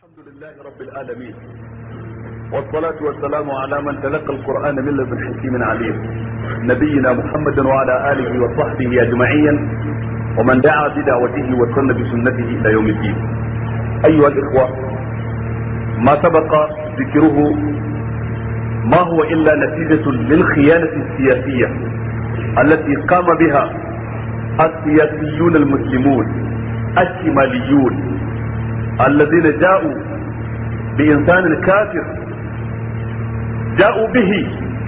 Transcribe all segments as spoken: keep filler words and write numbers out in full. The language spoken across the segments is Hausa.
الحمد لله رب العالمين، والصلاة والسلام على من تلقى القرآن من لدن حكيم عليم، نبينا محمد وعلى آله وصحبه أجمعين، ومن دعا بدعوته وسن بسنته إلى يوم الدين. أيها الإخوة، ما سبق ذكره ما هو إلا نتيجة للخيانة السياسية التي قام بها السياسيون المسلمون الشماليون الذين جاءوا بإنسان كافر، جاءوا به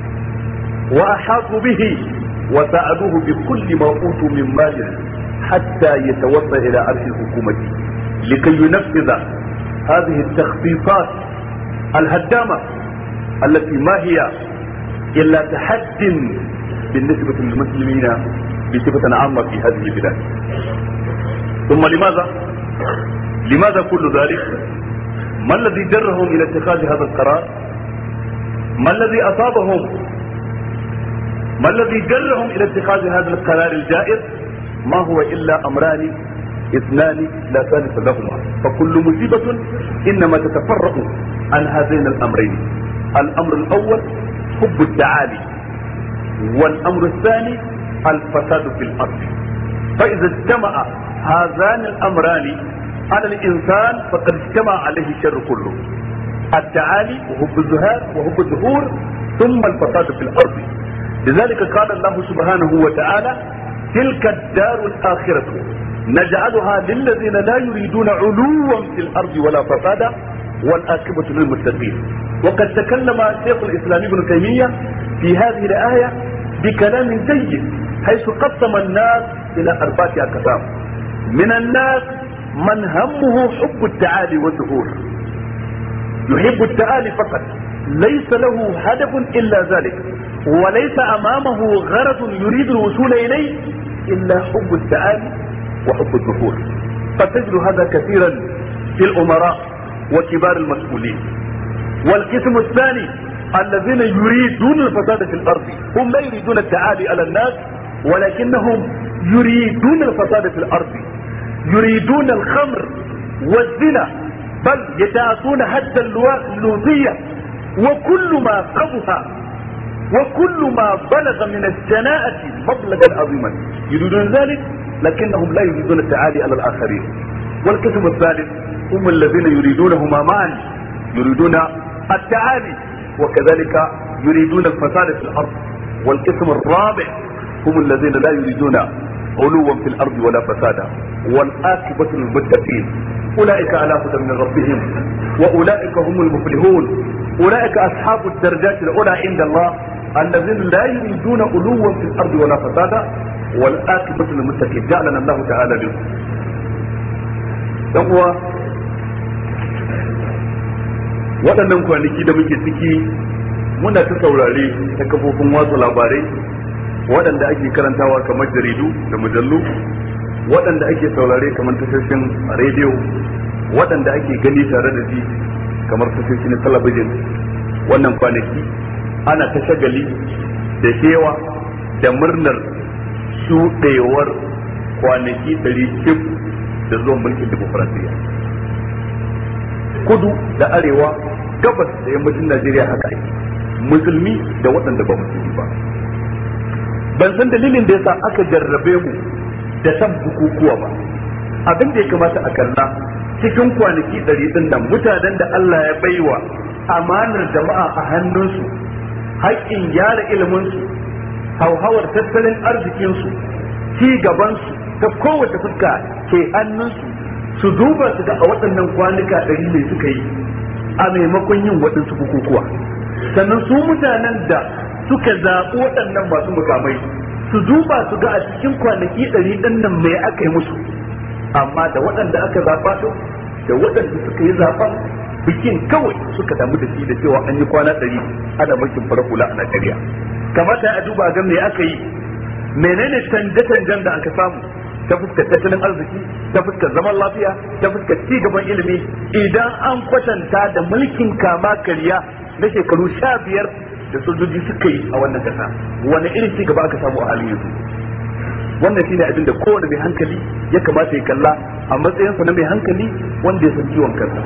وأحاطوا به وساعدوه بكل ما أوتوا من مال حتى يتوصل إلى عرش الحكومة لكي ينفذ هذه التخطيطات الهدامة التي ما هي إلا تحد بالنسبة للمسلمين بصفة عامة في هذه البلاد. ثم لماذا؟ لماذا كل ذلك؟ ما الذي جرهم إلى اتخاذ هذا القرار؟ ما الذي أصابهم؟ ما الذي جرهم إلى اتخاذ هذا القرار الجائر؟ ما هو إلا أمران اثنان لا ثالث لهما، فكل مصيبة إنما تتفرع عن هذين الأمرين. الأمر الأول حب التعالي، والأمر الثاني الفساد في الأرض. فإذا اجتمع هذان الأمران على الإنسان فقد اجتمع عليه الشر كله، التعالي وحب الزهاد وحب الظهور ثم الفساد في الأرض. لذلك قال الله سبحانه وتعالى: تلك الدار الآخرة نجعلها للذين لا يريدون علوا في الأرض ولا فسادا والعاقبة للمتقين. وقد تكلم شيخ الإسلام ابن تيمية في هذه الآية بكلام جيد، حيث قسم الناس إلى أربعة أقسام. من الناس من همه حب التعالي والظهور، يحب التعالي فقط، ليس له هدف إلا ذلك، وليس أمامه غرض يريد الوصول إليه إلا حب التعالي وحب الظهور. فتجد هذا كثيرا في الأمراء وكبار المسؤولين. والقسم الثاني الذين يريدون الفساد في الأرض، هم لا يريدون التعالي على الناس ولكنهم يريدون الفساد في الأرض، يريدون الخمر والزنا، بل يتعاطون حتى اللوطية وكل ما قبح وكل ما بلغ من الشناعة مبلغا عظيما، يريدون ذلك لكنهم لا يريدون التعالي على الآخرين. والقسم الثالث هم الذين يريدونهما معا، يريدون التعالي وكذلك يريدون الفساد في الأرض. والقسم الرابع هم الذين لا يريدون علوا في الأرض ولا فسادا والعاقبة للمتقين. أولئك على هدى من ربهم وأولئك هم المفلحون. أولئك أصحاب الدرجات العلى عند الله الذين لا يريدون علوا في الأرض ولا فسادا والعاقبة للمتقين. جعلنا الله تعالى منهم. يقوى waɗannan kwanaki da muke ciki muna ta saurare ta kafofin watsa labarai waɗanda ake karantawa kamar jaridu da mujallu, waɗanda ake saurare kamar tashoshin rediyo, waɗanda ake gani tare da ji kamar tashoshi na talabijin. Wannan kwanaki ana ta shagali da kewa da murnar shuɗewar kwanaki ɗari cif da zuwan mulkin dimokuraɗiyya. Kudu da arewa, gabas da yammacin Najeriya haka ake, musulmi da waɗanda ba musulmi ba. Ban san dalilin da yasa aka jarrabe mu da san bukukuwa ba. Abin da ya kamata a kalla cikin kwanaki ɗari ɗin nan, mutanen da Allah ya baiwa amanar jama'a a hannunsu, haƙƙin gyara iliminsu, hauhawar tattalin arzikinsu, ci gabansu ta kowace fuska ke hannunsu, su duba su ga a waɗannan kwanuka ɗari mai suka yi a maimakon yin waɗansu bukukuwa. Sannan su mutanen da suka zaɓi waɗannan masu mukamai su duba su ga a cikin kwanaki ɗari ɗin nan mai aka yi musu. Amma da waɗanda aka zaɓa ɗin da waɗanda suka yi zaɓa bikin kawai suka damu da shi da cewa an yi kwana ɗari ana mulkin farar hula a Najeriya. Kamata a duba ga me aka yi, menene canje-canjen da aka samu ta fuskar tattalin arziki, ta fuskar zaman lafiya, ta fuskar ci gaban ilimi, idan an kwatanta da mulkin kama karya na shekaru sha biyar da sojoji suka yi a wannan kasa, wani irin ci gaba aka samu a halin yanzu? Wannan shine abin da kowane mai hankali ya kamata ya kalla a matsayinsa na mai hankali wanda ya san ciwon kansa.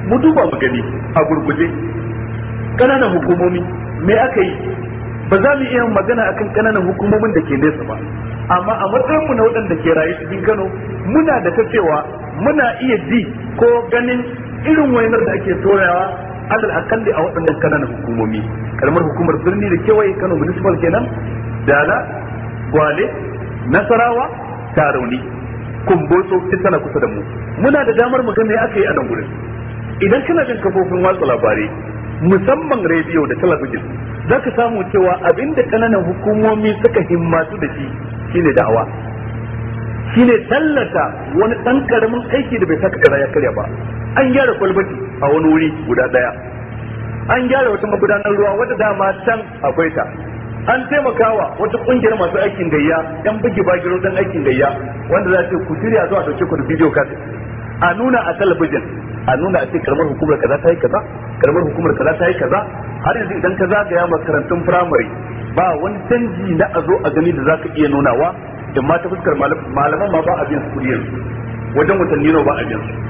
mu duba mu gani a gurguje kananan hukumomi me aka yi. Ba za mu iya magana akan kananan hukumomin da ke nesa ba, amma a matsayin mu na waɗanda ke rayu cikin Kano muna da ta cewa muna iya ji ko ganin irin wainar da ake toyawa alal akalli a waɗannan kananan hukumomi. Karamar hukumar birni da kewaye Kano municipal kenan, Dala, Gwale, Nasarawa, Tarauni, Kumbotso duk tana kusa da mu. Muna da damar mu ga me aka yi a nan gurin. Idan kana jin kafofin watsa labarai musamman rediyo da talabijin za ka samu cewa abinda kananan hukumomi suka himmatu da shi shine da'awa, shine tallata wani ɗan karamin aiki da bai saka kara ya karya ba. An gyara kwalbati a wani wuri guda daya, an gyara wata magudanar ruwa wadda dama can akwai ta, an taimakawa wata kungiyar masu aikin gayya yan bugi bagiro dan aikin gayya wanda za ce ku shirya zuwa dauke ku da bidiyo kaset a nuna a talabijin, a nuna a ce karamar hukumar kaza ta yi kaza, karamar hukumar kaza ta yi kaza. Har yanzu idan ka zagaya makarantun firamare ba wani canji na a zo a gani da zaka iya nunawa, in ma ta fuskar malaman ma ba a biyan su kuɗi yanzu, wajen watanni nawa ba a biyan su.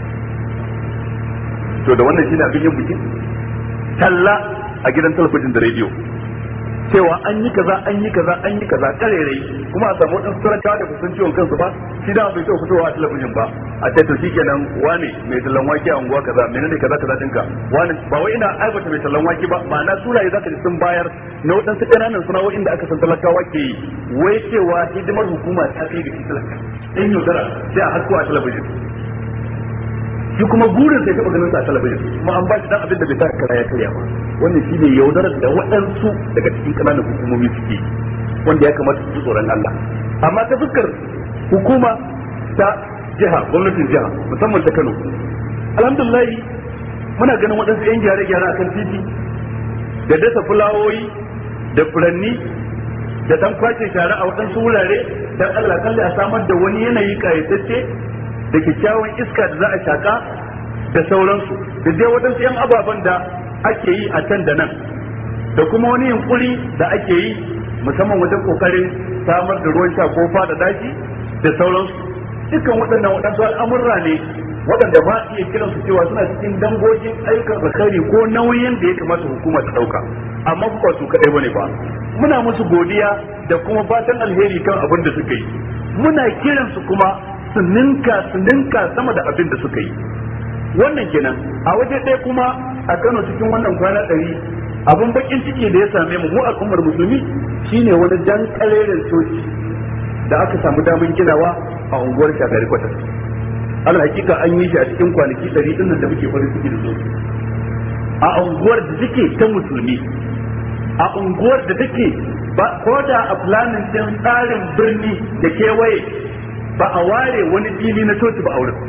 To da wannan shine abin yin biki talla a gidan talabijin da rediyo cewa an yi kaza an yi kaza an yi kaza karerai, kuma a samu wadansu sarakawa da kusan ciwon kansu ba, shi da bai taɓa fitowa a talabijin ba a ce to shikenan wane mai tallan wake a unguwa kaza menene kaza kaza dinka wani ba wai ina aibata mai tallan wake ba, ma'ana suraye zaka ji sun bayar na wadansu ƙananan sana'o'in da aka san talakawa ke yi, wai cewa hidimar hukuma ta kai da shi talaka in yaudara sai a hasko a talabijin. Shi kuma burin sai taɓa ganin sa a talabijin, kuma an ba shi dan abin da bai sa kara ya karya ba. Wannan shi ne yaudarar da waɗansu daga cikin ƙananan hukumomi suke, wanda ya kamata su ji tsoron Allah. Amma ta fuskar hukuma ta jiha, gwamnatin jiha musamman ta Kano, alhamdulillah muna ganin waɗansu 'yan gyare-gyare akan titi da dasa fulawoyi da furanni da dan kwace shara a waɗansu wurare dan Allah kalli a samar da wani yanayi kayatacce da kyakkyawan iska da za a shaka da sauransu, da dai waɗansu 'yan ababen da ake yi a can da nan, da kuma wani yunkuri da ake yi musamman wajen kokarin samar da ruwan sha ko fada daji da sauransu. Dukkan waɗannan waɗansu al'amurra ne waɗanda ba iya kiran su cewa suna cikin dangogin ayyukan alkhairi ko nauyin da ya kamata hukuma ta ɗauka, amma ba su kaɗai bane ba. Muna musu godiya da kuma fatan alheri kan abin da suka yi, muna kiran su kuma su ninka su ninka sama da abin da suka yi. Wannan kenan. A waje ɗaya kuma a Kano cikin wannan kwana ɗari abin bakin ciki da ya same mu mu al'ummar musulmi shine wani jan kalerin coci da aka samu damar ginawa a unguwar Shagari Kwatas. Al hakika an yi shi a cikin kwanaki ɗari ɗin da muke farin ciki da su. A unguwar da take ta musulmi, a unguwar da take ba ko da a planin din tsarin birni da kewaye ba a ware wani fili na coci ba a wurin.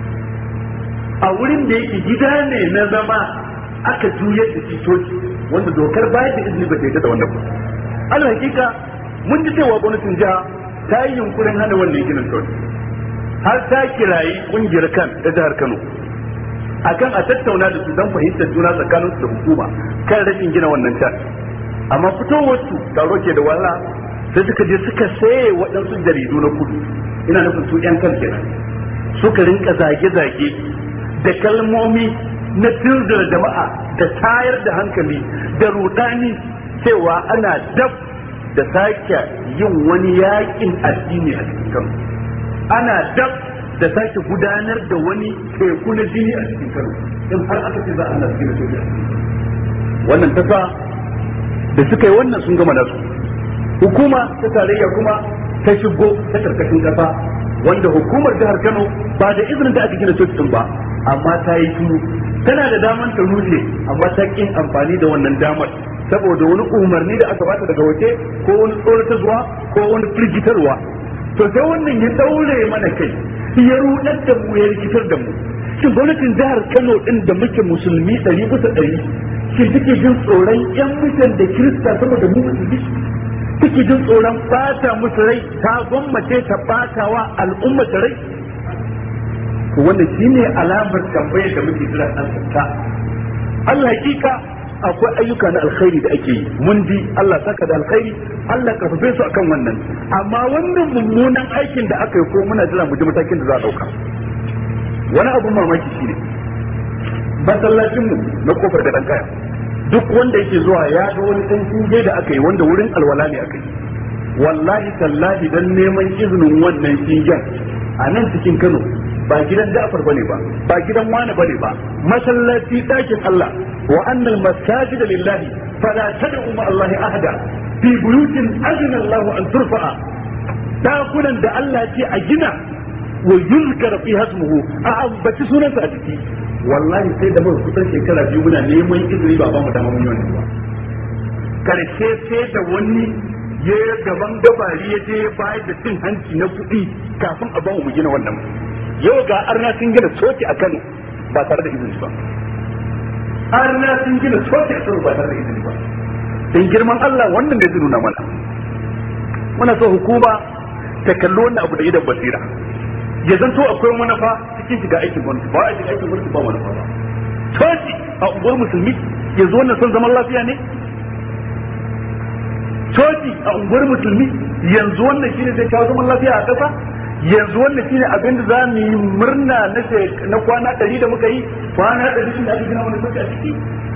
A wurin da yake gida ne na zama aka juyar da shi coci, wanda dokar bayar da izini ba ta yi da wannan ba. Al hakika mun ji cewa gwamnatin jiha ta yi yunkurin hana wannan ginin coci, har ta kirayi kungiyar kan ta jihar Kano akan a tattauna da su don fahimtar juna tsakanin su da hukuma kan rashin gina wannan can. Amma fitowar su taro ke da walla sai suka je suka saye waɗansu jaridu na kudu, ina nufin su yan kan kenan, suka rinka zage-zage da kalmomi na tunzura jama'a da tayar da hankali da rudani cewa ana dab da sake yin wani yakin addini a cikin Kano, ana dab da sake gudanar da wani teku na jini a cikin Kano in har aka ce za a nasu gina soja. Wannan ta sa da suka yi wannan sun gama nasu. Hukuma ta tarayya kuma ta shigo ta karkashin kasa, wanda hukumar jihar Kano ba da izinin da aka gina soja ba, amma ta yi shiru. Tana da daman ta rushe, amma ta kin amfani da wannan damar saboda wani umarni da aka bata daga waje ko wani tsoratarwa ko wani firgitarwa. To sai wannan ya daure mana kai, ya rudar da mu, ya rikitar da mu. Shin gwamnatin jihar Kano din da muke musulmi ɗari bisa ɗari, shin take jin tsoron yan mutan da Kirista saboda mu musulmi? Take jin tsoron bata musu rai, ta gwammace ta batawa al'umma ta rai? Wannan shine alamar tambayar da muke jira an ta. Allah hakika akwai ayyuka na alkhairi da ake yi, mun ji Allah saka da alkhairi, Allah karfafe su akan wannan, amma wannan mummunan aikin da aka yi ko muna jira mu ji matakin da za a dauka. Wani abun mamaki shine masallacin mu na kofar gadan kaya duk wanda yake zuwa ya ga wani dan kinje da aka yi wanda wurin alwala ne aka yi wallahi tallahi dan neman izinin wannan kingen a nan cikin Kano ba gidan Ja'far bane ba ba gidan wani bane ba masallaci dakin Allah wa annal masajid lillahi fala tad'u ma Allah ahada fi buyutin azna Allah an turfa'a dakunan da Allah ce a gina wa yuzkar fi hasmuhu a ambaci sunansa a ciki wallahi sai da muka kusan shekara biyu muna neman izini ba ba mu dama mun yi wannan ba karshe sai da wani ya gaban gabari ya je bayar da cin hanci na kuɗi kafin a bamu mu gina wannan yau ga arna sun gina soke a Kano ba tare da izini ba arna sun gina soke a Kano ba tare da izini ba dan girman Allah wannan da zai nuna mana muna so hukuma ta kalli wannan abu da idan basira ya zanto akwai manufa cikin shiga aikin gwamnati ba a shiga aikin gwamnati ba manufa ba soke a unguwar musulmi ya zo wannan son zaman lafiya ne coci a unguwar musulmi yanzu wannan shine zai kawo zaman lafiya a ƙasa yanzu wannan shine abin da za mu yi murna na kwana ɗari da muka yi kwana ɗari shi da aka gina wani coci a ciki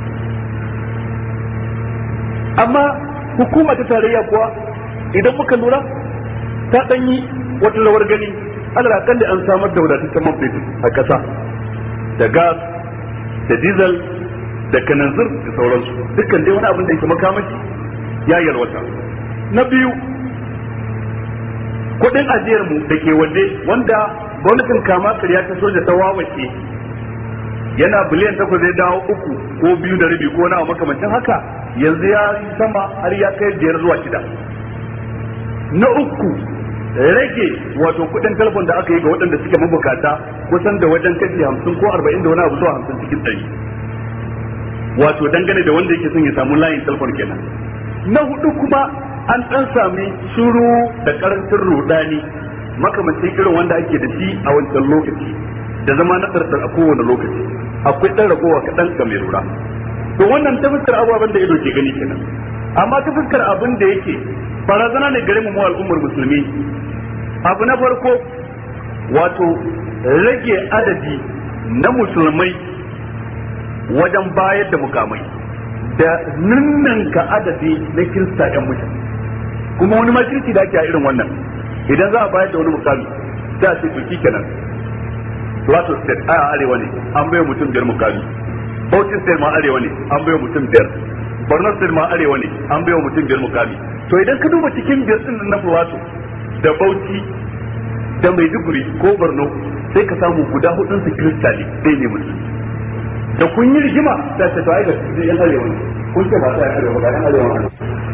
amma hukuma ta tarayya kuwa idan muka lura ta ɗan yi wata rawar gani alal akalli an samar da wadataccen man fetur a ƙasa da gas da diesel da kananzir da sauransu dukkan dai wani abin da yake makamashi ya yalwata. Na biyu kudin ajiyar mu da ke waje wanda gwamnatin kama karya ta soja ta wawace yana biliyan takwas zai dawo uku ko biyu da rabi ko na makamancin haka yanzu ya yi sama har ya kai biyar zuwa shida. Na uku rage wato kudin telefon da aka yi ga waɗanda suke mabukata kusan da wajen kashi hamsin ko arba'in da wani abu zuwa hamsin cikin ɗari wato dangane da wanda yake son ya samu layin telefon kenan. Na hudu kuma an dan sami shuru da karancin rudani makamancin irin wanda ake da shi a wancan lokaci da zama na tsartsar a kowane lokaci akwai dan ragowa kaɗan ga mai lura to wannan ta fuskar ababen da ido ke gani kenan amma ta fuskar abin da yake barazana ne gare mu mu al'ummar musulmi abu na farko wato rage adadi na musulmai wajen bayar da mukamai da ninninka adadi na kirista ɗan mutum kuma wani makirci da ake a irin wannan idan za a bayar da wani mukami za a ce to kenan Plateau State a arewa ne an bai mutum biyar mukami Bauchi State ma arewa ne an bai mutum biyar Borno State ma arewa ne an bai mutum biyar mukami to idan ka duba cikin biyar din na Plateau da Bauchi da Maiduguri ko Borno sai ka samu guda hudun su kirista ne dai ne mutum da kun yi rigima da ta tawaye da su yan arewa kun ce ba ta arewa ba yan arewa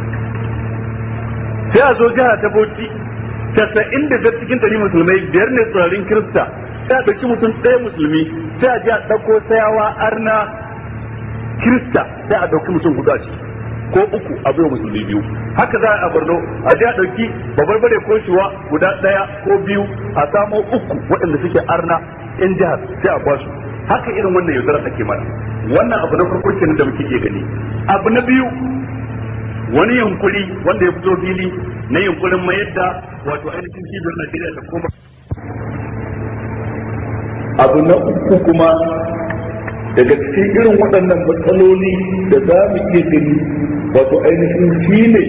sai a zo jiha ta Bauchi casa'in da biyar cikin ɗari musulmai biyar ne tsirarin kirista sai a ɗauki mutum ɗaya musulmi sai a ji a ɗauko sayawa arna kirista sai a ɗauki mutum hudu a ciki ko uku a bai musulmi biyu haka za a Borno a ji a ɗauki babarbare ko shuwa guda ɗaya ko biyu a samo uku waɗanda suke arna yan jihar sai a basu haka irin wannan yaudarar ake mana wannan abu na farko kenan da muke iya gani abu na biyu wani yunkuri wanda ya fito fili na yunkurin mayar da wato ainihin cibiyar Najeriya ta koma abu na uku kuma daga cikin irin waɗannan matsaloli da za mu iya gani wato ainihin shi ne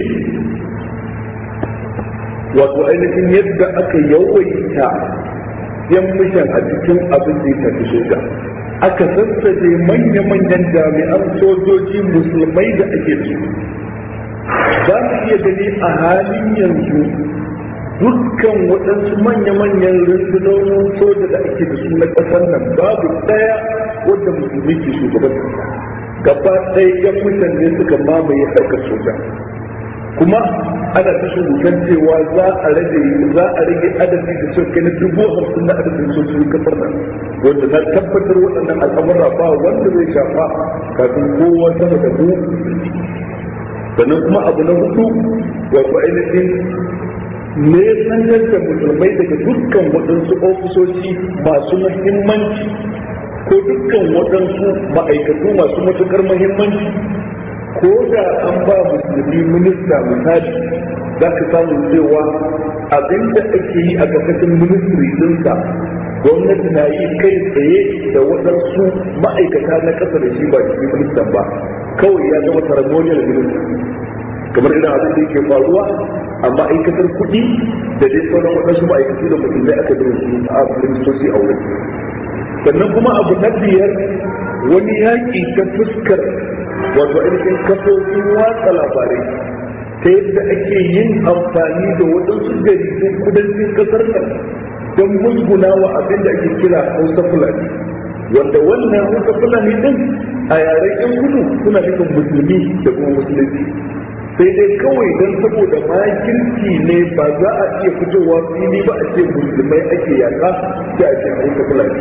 wato ainihin yadda aka yawaita yan mishan a cikin abin da ya tafi soja aka sassaje manya-manyan jami'an sojoji musulmai da ake da su za mu iya gani a halin yanzu dukkan waɗansu manya-manyan rundunonin soja da ake da su na ƙasar nan babu ɗaya wadda musulmi ke shugaban gaba ɗaya yan mutane suka mamaye harkar soja kuma ana ta shugugan cewa za a rage za a rage adadi da suka kai na dubu hamsin na adadin sojojin kasar nan wanda na tabbatar waɗannan al'amura ba wanda zai shafa kafin kowa sama da mu sannan kuma abu na hudu wato ainihin ne sanar da musulmai daga dukkan waɗansu ofisoshi masu muhimmanci ko dukkan waɗansu ma'aikatu masu matuƙar muhimmanci ko da an ba musulmi minista misali za ka samu cewa abinda ake yi a ƙarƙashin ministry ɗinsa gwamnati na yi kai tsaye da waɗansu ma'aikata na ƙasa da shi ba shi ministan ba, kawai ya zama ceremonial minister kamar irin abin da yake faruwa a ma'aikatar kuɗi da dai sauran waɗansu ma'aikatu da musulmai aka da su a ministoci a wurin. Sannan kuma abu na biyar, wani yaƙi ta fuskar wato ainihin kafofin watsa labarai ta yadda ake yin amfani da waɗansu jaridun kudancin ƙasar nan don musguna wa abin da ake kira Hausa Fulani, wanda wannan Hausa Fulani din a yaren yan kudu suna nufin musulmi da kuma musulunci, sai dai kawai don saboda makirci ne ba za a iya fitowa fili ba a ce musulmai ake yaƙa sai a ce Hausa Fulani.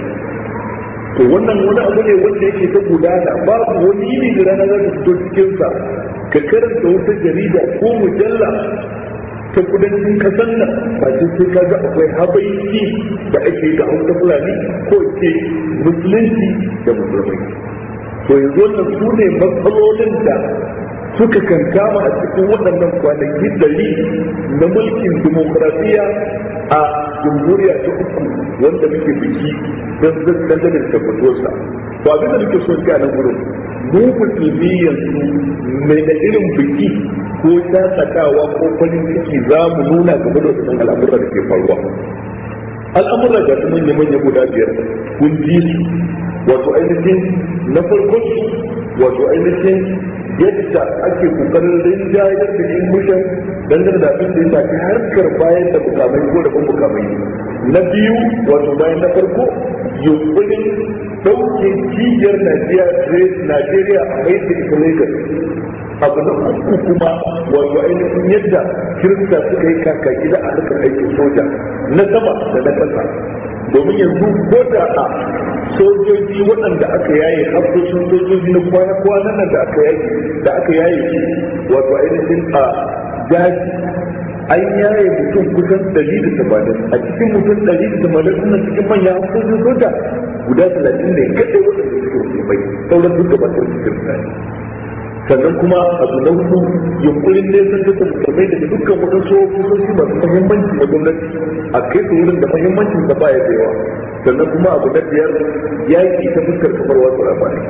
To wannan wani abu ne wanda yake ta gudana, babu wani yini da rana za ta fito cikinsa ka karanta wata jarida ko mujalla ta kudancin kasar nan ba sai sai ka ga akwai habaiki da ake ga Hausa Fulani ko ce musulunci da musulmai. To yanzu wannan su ne matsalolin da suka kankama a cikin waɗannan kwanaki dari na mulkin dimokuraɗiyya a jamhuriya ta uku wanda muke biki don dangane da tabbatuwarsa. Ba abin da muke so ga nan wurin mu musulmi yanzu mai da irin biki ko shakatawa ko farin ciki za mu nuna game da wasu al'amura da ke faruwa. Al'amura ga su manya manya guda biyar kun ji su, wato ainihin na farkon su wato ainihin yadda ake kokarin rinjayar da yin mushan dangane da abin da ya shafi harkar bayan da mukamai ko da ban mukamai. Na biyu wato bayan na farko yunkurin ɗauke cibiyar Najeriya a mai da ita Lagos. Abu na uku kuma wato ainihin yadda kirista suka yi kakaki da a harkar aikin soja na sama da na ƙasa. Domin yanzu ko da a sojoji waɗanda aka yaye hafsoshin sojoji na kwana-kwana nan da aka yaye da aka yaye wato ainihin a daji an yaye mutum kusan ɗari da tamanin a cikin mutum ɗari da tamanin suna cikin manyan hafsoshin soja guda talatin ne kaɗai waɗanda suke musulmai sauran duk gabatar cikin mutane. Sannan kuma abu na hudu yunkurin nesan da musulmai daga dukkan waɗansu ofisoshi masu muhimmanci na gwamnati a kai su wurin da muhimmancin da baya da yawa. Sannan kuma abu na biyar yaƙi ta fuskar kamar wasu labarai.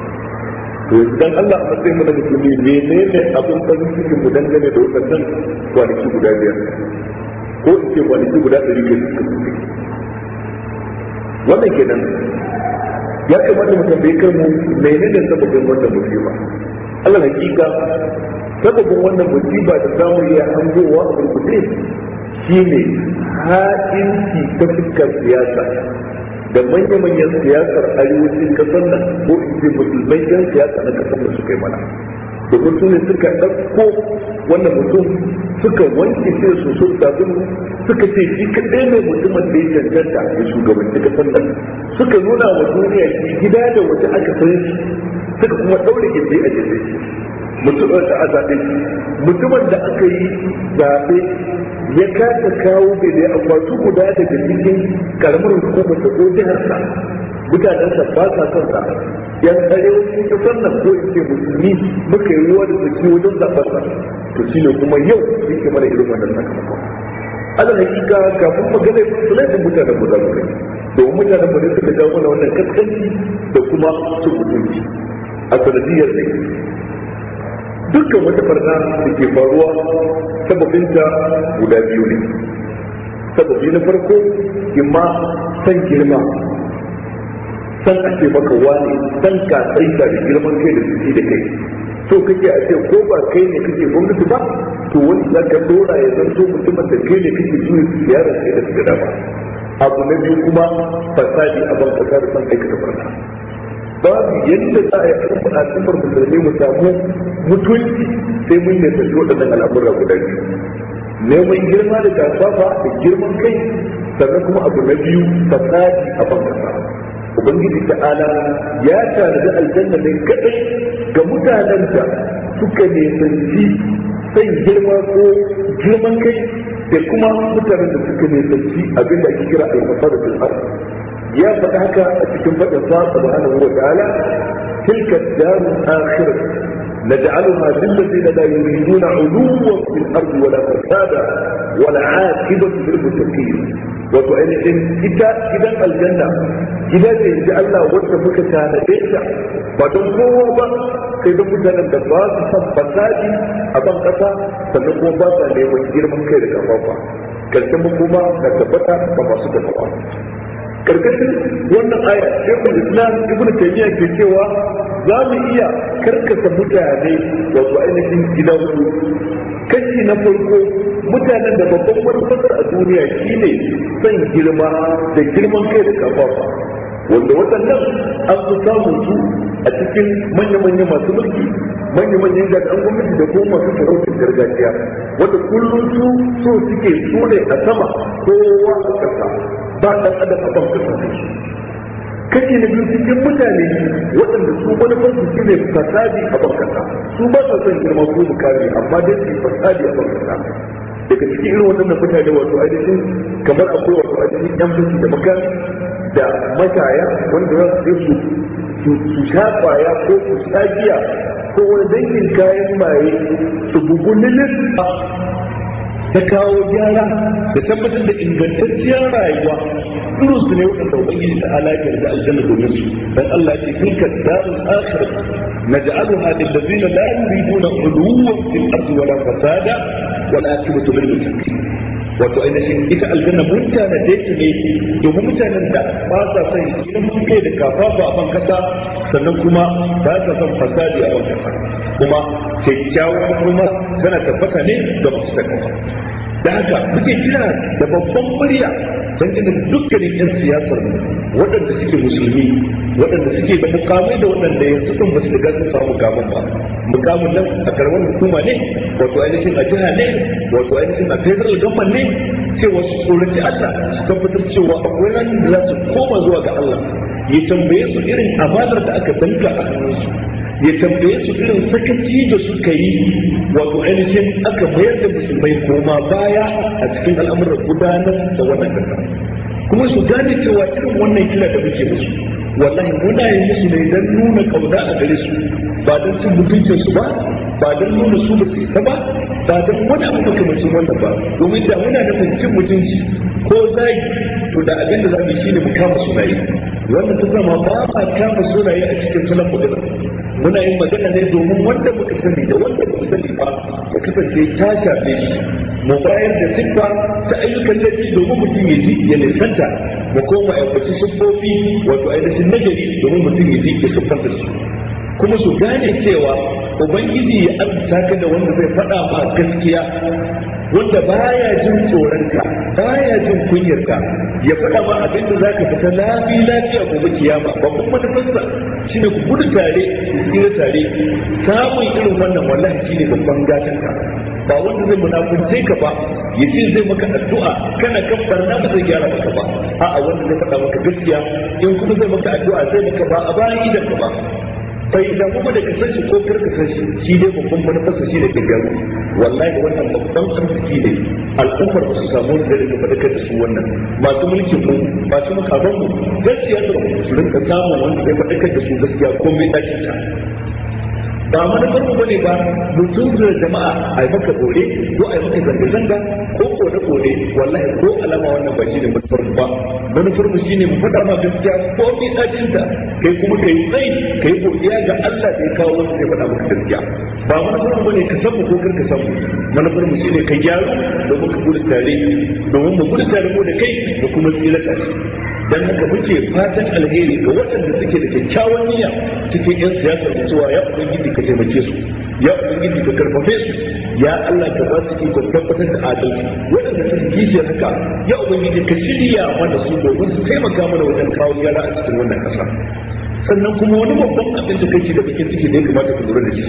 To idan Allah a matsayin mu na musulmi menene abin farin cikin mu dangane da waɗannan kwanaki guda biyar ko in ce kwanaki guda ɗari ke suka suke. Wannan kenan ya kamata mu tambayi kanmu menene sababin wannan musiba. Allah hakika sababin wannan musiba da zamu iya hangowa a rubuce shine ha'inci ta fuskar siyasa da manya-manyan siyasar arewacin kasar nan ko in ce musulmai yan siyasa na kasar da suka yi mana. Domin su ne suka ɗauko wannan mutum suka wanke shi su su sabon suka ce shi kaɗai ne mutumin da ya cancanta ya shugabanci kasar nan. Suka nuna wa duniya shi gida da waje aka san shi, suka kuma ɗaure gindi a jirgin shi mutumin da a zaɓe shi mutumin da aka yi zaɓe ya kasa kawo bai da akwatu guda daga cikin karamar hukumar da ko jiharsa mutanensa ba sa son sa yan arewacin kasar nan ko in ce musulmi muka yi ruwa da tsaki wajen zaɓarsa to shi ne kuma yau yake mana irin wannan sakamakon. Ala hakika kafin magana ya fi laifin mutanen mu za mu kai domin mutanen mu ne suka jawo mana wannan kaskanci da kuma su mutunci a sanadiyar ne dukkan wata barna da ke faruwa sababinta guda biyu ne. Sababi na farko imma san girma, san a ce maka wane, san ka tsaita da girman kai da suke da kai, so kake a ce ko ba kai ne kake gwamnati ba to wani za ka dora ya zanto mutumin da kai ne kake juya ziyarar kai da su gada ba. Abu na biyu kuma fasadi a ban kasa da san aikata barna. Babu yadda za a yi karfin al'ummar musulmi mu samu mutunci sai mun yi tafi waɗannan al'amura guda biyu. Neman girma da gasafa da girman kai, sannan kuma abu na biyu fasadi a ban kasa. Ubangiji ta'ala ya tanadi aljanna ne kadai ga mutanen da suka nisanci san girma ko girman kai da kuma mutanen da suka nisanci abin da ake kira al-fasadu fil ard. Ya faɗa haka a cikin faɗin sa subhanahu wa ta'ala tilka ad-darul akhirah naj'aluha lil ladina la yuriduna 'uluwan fil ard wa la fasada wa la 'aqibatu lil muttaqin. wato ainihin ita gidan aljanna gida ce inji Allah wanda muka tanade ta ba don kowa ba sai don mutanen da ba su san fasadi a ban kasa sannan kuma ba sa neman girman kai da kafafa karshen kuma na tabbata ba masu tafawa karkashin wannan aya shekul islam ibnu taymiya ke cewa za mu iya karkata mutane wato ainihin gida hudu kashi na farko mutanen da babban manufar a duniya shine son girma da girman kai da kafafa wanda waɗannan an fi samun su a cikin manya-manya masu mulki manya-manyan jami'an gwamnati da kuma masu sarautar gargajiya wanda kullum su so suke su ne a sama kowa a ƙasa ba ɗan adam a ban ƙasa ne kashi na biyu cikin mutane waɗanda su manufar su shine fasadi a ban ƙasa su ba sa son girma ko mukami amma dai su fasadi a ban ƙasa daga cikin irin waɗannan mutane wato ainihin kamar akwai wato ainihin yan fashi da makami da mataya wanda za su su su sha kwaya ko su sha giya ko wani dangin kayan maye su bugu lilis ta kawo gyara da tabbatar da ingantacciyar rayuwa irin su ne waɗanda ubangiji ta halakar da aljanna domin su dan Allah ce tilka darul akhirah naj'aluha lil ladina la yuriduna uluwan fil ardi wala fasada wal aqibatu lil muttaqin wato ainihin ita aljanna mutane da yake ne domin mutanen da ba sa son girman kai da kafafa a ban kasa sannan kuma ba sa son fasadi a ban kasa kuma kyakkyawan kuma tana tabbata ne ga masu takawa da haka muke kira da babban murya don gina dukkanin yan siyasar waɗanda suke musulmi waɗanda suke da mukamai da waɗanda yanzu sun ba su riga sun samu mukamin ba mukamin nan a karamar hukuma ne wato ainihin a jiha ne wato ainihin a federal government ne cewa su tsoraci Allah su tabbatar cewa akwai ran da za su koma zuwa ga Allah ya tambaye su irin amanar da aka danka a hannunsu ya tambaye su irin sakaci da suka yi wato ainihin aka mayar da musulmai koma baya a cikin al'amuran gudanar da wannan kasa kuma su gane cewa irin wannan kila da muke musu wallahi muna yin musu ne don nuna kauna a gare su ba don cin mutuncin su ba ba don nuna su ba su isa ba ba don wani abu makamancin wannan ba domin da muna nufin cin mutunci ko zagi to da abin da za mu shi ne mu kama sunaye wannan ta zama ba ma kama sunaye a cikin salon magana muna yin magana ne domin wanda muka sani da wanda muka sani ba ya kasance ta shafe shi mu bayar da siffa ta ayyukan da shi domin mutum ya ji ya nisanta mu koma ya kwaci siffofi wato ainihin nagari domin mutum ya ji ya siffanta su kuma su gane cewa ubangiji ya azurta ka da wanda zai faɗa ma gaskiya wanda baya jin tsoronka baya jin kunyarka ya faɗa ma abin da zaka fita lafi lafiya gobe kiyama babban manufarsa shine ku gudu tare ku tsira tare samun irin wannan wallahi shine babban gatanka ba wanda zai munafunce ka ba ya ce zai maka addu'a kana kan barna ba zai gyara maka ba a'a wanda zai faɗa maka gaskiya in kuma zai maka addu'a zai maka ba a bayan idan ka ba bai da kuma da kasan shi ko kar kasan shi shi dai babban manufarsa shi ne gaggaru wallahi wannan babban arziki ne al'ummar ba su samu da rika fadakar da su wannan masu mulkin mu masu makaman mu gaskiya da su rinka samun wanda zai fadakar da su gaskiya ko mai tashin ta ba manufar mu bane ba mutum da jama'a a yi maka bore ko a yi maka zanga-zanga ko kone kone wallahi ko alama wannan ba shi ne manufar mu ba manufar mu shine mu faɗa ma gaskiya ko mai tashin ta kai kuma kai tsayi kai godiya ga Allah da ya kawo wanda zai faɗa maka gaskiya ba manufar mu bane ka san mu ko kar ka san mu manufar mu shine ka gyaru domin ka gudu tare domin mu gudu tare mu da kai da kuma tsira tare dan haka muke fatan alheri ga waɗanda suke da kyakkyawan niyya cikin yan siyasar da cewa ya ubangiji ka taimake su ya ubangiji ka karfafe su ya Allah ka ba su iko tabbatar da adalci waɗanda suke kishiyar haka ya ubangiji ka shirya mana su domin su taimaka mana wajen kawo gyara a cikin wannan ƙasa sannan kuma wani babban abin da kake da bakin ciki da ya kamata ka lura da shi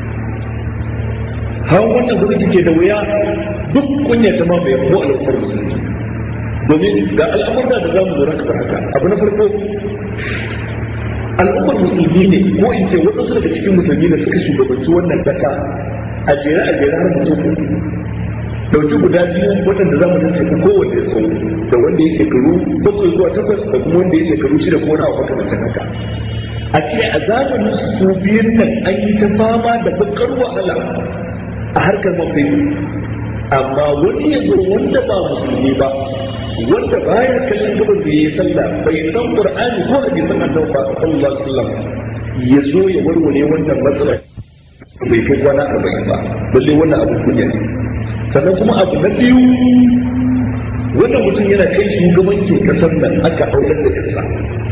hawan wannan gwamnati ke da wuya duk kunya ta ma bai ko al'ummar musulmi domin ga al'amurra da zamu lura kamar haka abu na farko al'ummar musulmi ne ko in ce waɗansu daga cikin musulmi da suka shugabanci wannan kasa a jere a jere har mutum dauki guda biyu waɗanda zamu nan ce kowanne ya tsawo da wanda ya shekaru bakwai zuwa takwas da kuma wanda ya shekaru shida ko na abu kamar haka a ce a zamanin su biyun nan an yi ta fama da bakar wahala a harkar mafi amma wani ya zo wanda ba musulmi ba, wanda baya kallon gaban da yayi sallah bai san Qur'ani ko hadisin Annabi sallallahu alaihi wasallam ya zo ya warware wannan matsala bai kai kwana arba'in ba, balle wannan abu kunya ne. Sannan kuma abu na biyu, wannan mutum yana kai shugabancin kasar nan aka aurar da kasa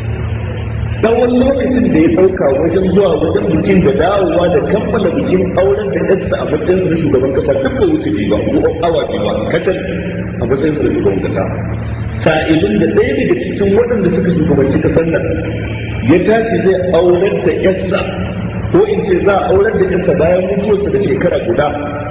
tsawon lokacin da ya ɗauka wajen zuwa wajen bikin da dawowa da kammala bikin auren da yarsa a matsayin da shugaban kasa duk da wuce biyu ba ko awa biyu ba kacal a matsayin da shugaban kasa. Sa'ilin da ɗaya daga cikin waɗanda suka shugabanci kasar nan ya tashi zai aurar da yarsa, ko in ce za a aurar da yarsa bayan mutuwarsa da shekara guda,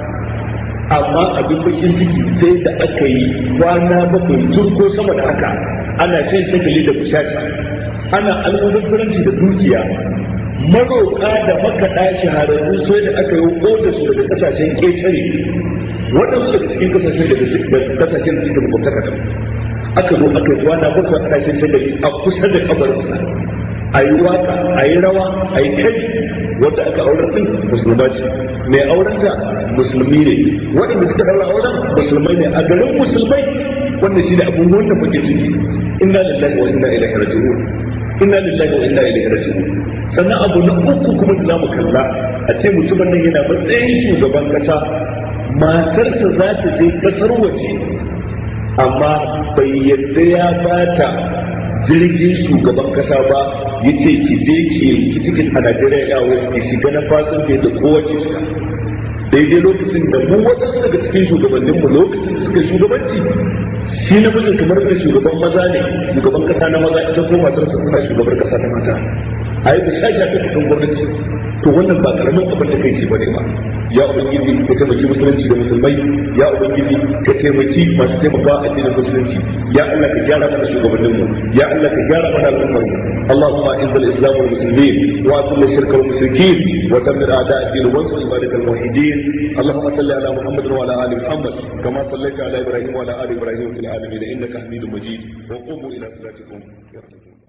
amma abin bakin ciki sai da aka yi kwana bakwai tun ko sama da haka ana shan shagali da bushasha, ana almubazzaranci da dukiya. Maroƙa da makaɗa shahararru sai da aka yi oda su daga ƙasashen ƙetare, waɗansu daga cikin ƙasashen da ƙasashen da suka makwabtaka da aka zo aka yi kwana bakwai a ƙasashen shagali a kusa da kabarinsa, a yi waka, a yi rawa, a yi kai. Wanda aka aurar din musulma ce, mai aurenta musulmi ne, waɗanda suka daura auren musulmai ne a garin musulmai. Wannan shi ne abin wanda muke ciki. Inna lillahi wa inna ilaihi raji'un. Inna lillahi wa inna ilaihi raji'un. Sannan abu na uku kuma da zamu kalla, a ce mutumin nan yana matsayin shugaban kasa, matarsa za ta je kasar waje, amma bai yadda ya bata jirgin shugaban kasa ba, ya ce ki je ki ki tikin a Najeriya ya wasu ki shiga na fasin da kowace shiga. Daidai lokacin da mu waɗansu daga cikin shugabanninmu lokacin da suka shugabanci, shi namijin kamar da shugaban maza ne, shugaban kasa na maza, ita ko matarsa suna shugabar kasa ta mata. A yi da shashi ta cikin gwamnati, to wannan ba karamin abin da kai ce bane ba. Ya ubangiji ka taimaki musulunci da musulmai, ya ubangiji ka taimaki masu taimakawa addinin musulunci, ya Allah ka gyara mana shugabannin mu, ya Allah ka gyara mana al'ummar mu. Allahumma izz al-islam wal muslimin wa atul shirka wal mushrikin wa dammir a'da' ad-din wa ansur ibadak al-muwahhidin. Allahumma salli ala Muhammad wa ala ali Muhammad kama sallaita ala Ibrahim wa ala ali Ibrahim fil alamin innaka Hamidum Majid. Wa qumu ila salatikum.